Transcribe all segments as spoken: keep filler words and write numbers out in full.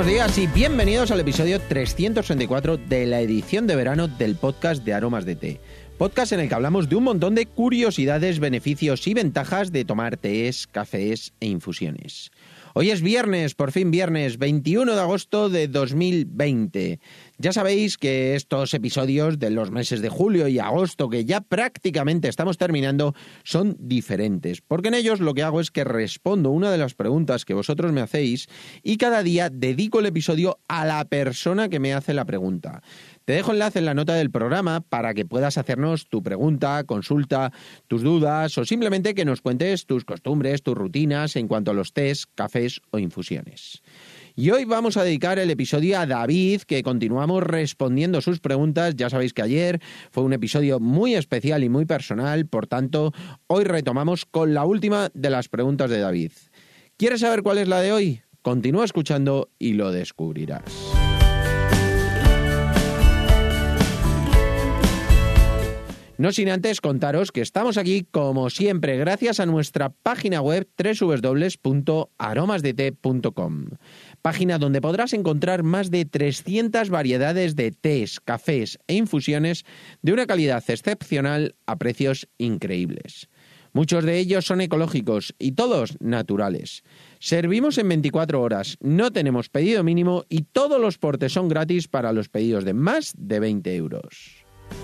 buenos días y bienvenidos al episodio trescientos treinta y cuatro de la edición de verano del podcast de Aromas de Té. Podcast en el que hablamos de un montón de curiosidades, beneficios y ventajas de tomar tés, cafés e infusiones. Hoy es viernes, por fin viernes, veintiuno de agosto de dos mil veinte. Ya sabéis que estos episodios de los meses de julio y agosto, que ya prácticamente estamos terminando, son diferentes, porque en ellos lo que hago es que respondo una de las preguntas que vosotros me hacéis y cada día dedico el episodio a la persona que me hace la pregunta. Te dejo enlace en la nota del programa para que puedas hacernos tu pregunta, consulta, tus dudas o simplemente que nos cuentes tus costumbres, tus rutinas en cuanto a los tés, cafés o infusiones. Y hoy vamos a dedicar el episodio a David, que continuamos respondiendo sus preguntas. Ya sabéis que ayer fue un episodio muy especial y muy personal, por tanto, hoy retomamos con la última de las preguntas de David. ¿Quieres saber cuál es la de hoy? Continúa escuchando y lo descubrirás. No sin antes contaros que estamos aquí, como siempre, gracias a nuestra página web doble u doble u doble u punto aromas de té punto com, página donde podrás encontrar más de trescientas variedades de tés, cafés e infusiones de una calidad excepcional a precios increíbles. Muchos de ellos son ecológicos y todos naturales. Servimos en veinticuatro horas, no tenemos pedido mínimo y todos los portes son gratis para los pedidos de más de veinte euros.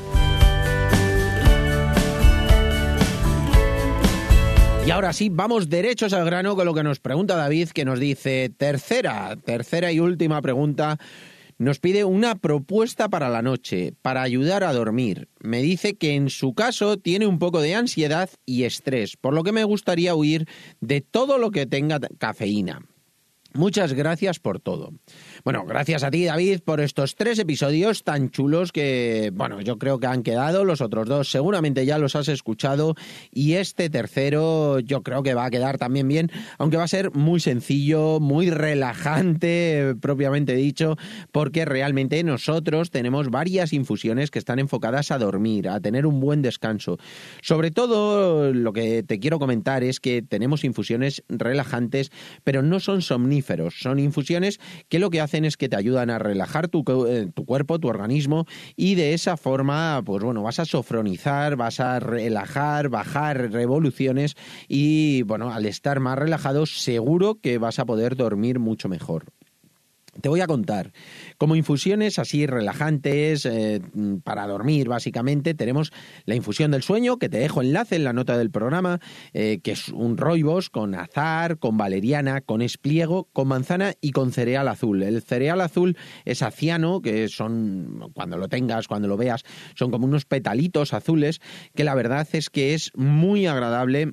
Y ahora sí, vamos derechos al grano con lo que nos pregunta David, que nos dice, tercera, tercera y última pregunta, nos pide una propuesta para la noche, para ayudar a dormir. Me dice que en su caso tiene un poco de ansiedad y estrés, por lo que me gustaría huir de todo lo que tenga cafeína. Muchas gracias por todo. Bueno, gracias a ti, David, por estos tres episodios tan chulos que, bueno, yo creo que han quedado. Los otros dos seguramente ya los has escuchado y este tercero yo creo que va a quedar también bien, aunque va a ser muy sencillo, muy relajante, propiamente dicho, porque realmente nosotros tenemos varias infusiones que están enfocadas a dormir, a tener un buen descanso. Sobre todo, lo que te quiero comentar es que tenemos infusiones relajantes, pero no son somníferas. Son infusiones que lo que hacen es que te ayudan a relajar tu, tu cuerpo, tu organismo, y de esa forma, pues bueno, vas a sofronizar, vas a relajar, bajar revoluciones y, bueno, al estar más relajado, seguro que vas a poder dormir mucho mejor. Te voy a contar, como infusiones así relajantes eh, para dormir básicamente, tenemos la infusión del sueño, que te dejo enlace en la nota del programa, eh, que es un rooibos con azahar, con valeriana, con espliego, con manzana y con cereal azul. El cereal azul es aciano, que son, cuando lo tengas, cuando lo veas, son como unos petalitos azules, que la verdad es que es muy agradable.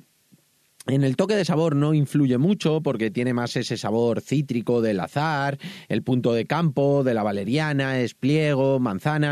En el toque de sabor no influye mucho porque tiene más ese sabor cítrico del azahar, el punto de campo, de la valeriana, espliego, manzana,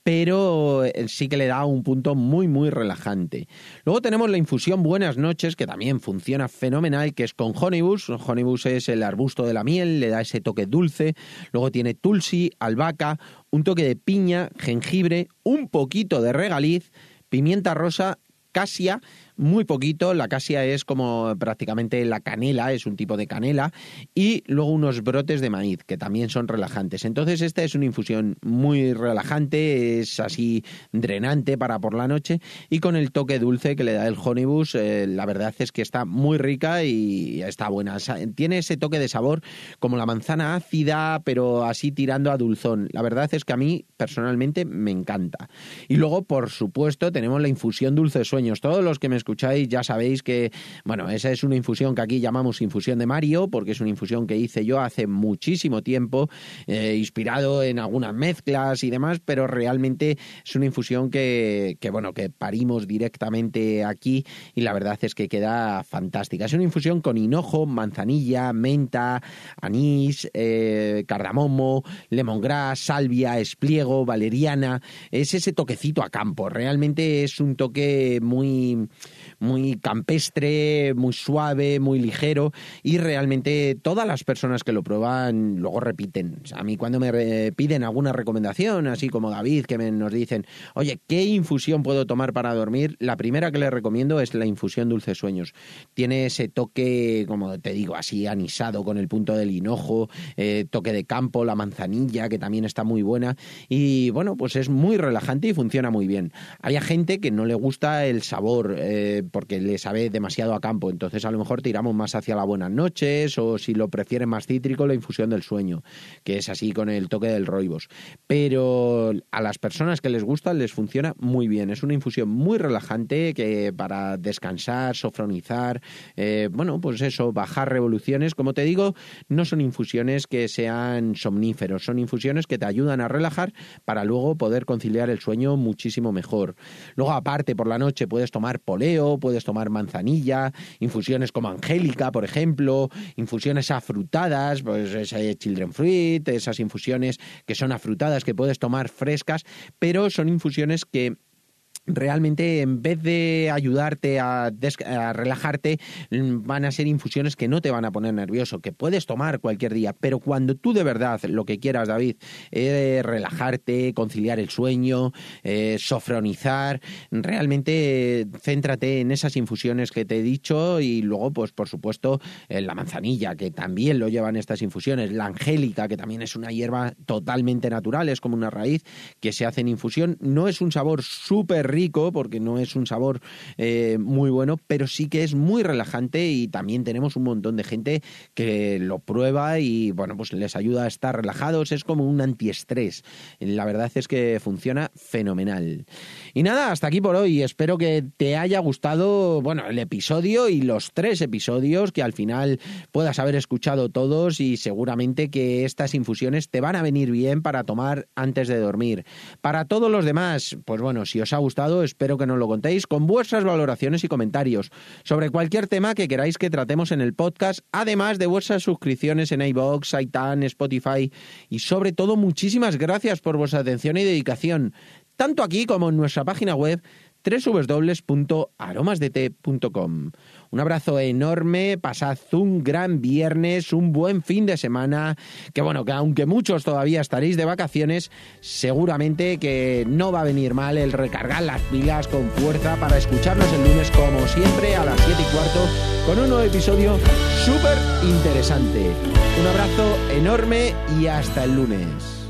pero sí que le da un punto muy muy relajante. Luego tenemos la infusión Buenas Noches, que también funciona fenomenal, que es con Honeybush. Honeybush es el arbusto de la miel, le da ese toque dulce. Luego tiene tulsi, albahaca, un toque de piña, jengibre, un poquito de regaliz, pimienta rosa, casia, muy poquito. La casia es como prácticamente la canela, es un tipo de canela, y luego unos brotes de maíz que también son relajantes. Entonces esta es una infusión muy relajante, es así drenante para por la noche, y con el toque dulce que le da el Honeybush, eh, la verdad es que está muy rica y está buena. Tiene ese toque de sabor como la manzana ácida, pero así tirando a dulzón. La verdad es que a mí personalmente me encanta. Y luego, por supuesto, tenemos la infusión Dulces Sueños. Todos los que me escucháis ya sabéis que, bueno, esa es una infusión que aquí llamamos infusión de Mario, porque es una infusión que hice yo hace muchísimo tiempo, eh, inspirado en algunas mezclas y demás, pero realmente es una infusión que, que, bueno, que parimos directamente aquí y la verdad es que queda fantástica. Es una infusión con hinojo, manzanilla, menta, anís, eh, cardamomo, lemongrass, salvia, espliego, valeriana. Es ese toquecito a campo. Realmente es un toque muy muy campestre, muy suave, muy ligero, y realmente todas las personas que lo prueban luego repiten. O sea, a mí cuando me re- piden alguna recomendación, así como David, que me, nos dicen, oye, ¿qué infusión puedo tomar para dormir? La primera que les recomiendo es la infusión Dulces Sueños. Tiene ese toque, como te digo, así anisado con el punto del hinojo, eh, toque de campo, la manzanilla, que también está muy buena, y bueno, pues es muy relajante y funciona muy bien. Hay gente que no le gusta el sabor eh, porque le sabe demasiado a campo, entonces a lo mejor tiramos más hacia la buenas noches, o si lo prefieren más cítrico, la infusión del sueño, que es así con el toque del rooibos. Pero a las personas que les gusta les funciona muy bien. Es una infusión muy relajante que para descansar, sofronizar, eh, bueno, pues eso, bajar revoluciones. Como te digo, no son infusiones que sean somníferos, son infusiones que te ayudan a relajar para luego poder conciliar el sueño muchísimo mejor. Luego, aparte, por la noche puedes tomar poleo, puedes tomar manzanilla, infusiones como angélica, por ejemplo, infusiones afrutadas, pues ese children fruit, esas infusiones que son afrutadas que puedes tomar frescas, pero son infusiones que realmente en vez de ayudarte a, des- a relajarte, van a ser infusiones que no te van a poner nervioso, que puedes tomar cualquier día, pero cuando tú de verdad lo que quieras, David, es relajarte, conciliar el sueño, eh, sofronizar, realmente céntrate en esas infusiones que te he dicho, y luego pues por supuesto eh, la manzanilla, que también lo llevan estas infusiones, la angélica, que también es una hierba totalmente natural, es como una raíz que se hace en infusión. No es un sabor súper rico porque no es un sabor eh, muy bueno, pero sí que es muy relajante, y también tenemos un montón de gente que lo prueba y bueno, pues les ayuda a estar relajados. Es como un antiestrés. La verdad es que funciona fenomenal. Y nada, hasta aquí por hoy. Espero que te haya gustado, bueno, el episodio y los tres episodios, que al final puedas haber escuchado todos, y seguramente que estas infusiones te van a venir bien para tomar antes de dormir. Para todos los demás, pues bueno, si os ha gustado, espero que nos lo contéis con vuestras valoraciones y comentarios sobre cualquier tema que queráis que tratemos en el podcast, además de vuestras suscripciones en iVoox, iTunes, Spotify, y sobre todo muchísimas gracias por vuestra atención y dedicación, tanto aquí como en nuestra página web doble u doble u doble u punto aromas de té punto com. Un abrazo enorme, pasad un gran viernes, un buen fin de semana, que bueno, que aunque muchos todavía estaréis de vacaciones, seguramente que no va a venir mal el recargar las pilas con fuerza para escucharnos el lunes, como siempre, a las siete y cuarto, con un nuevo episodio súper interesante. Un abrazo enorme y hasta el lunes.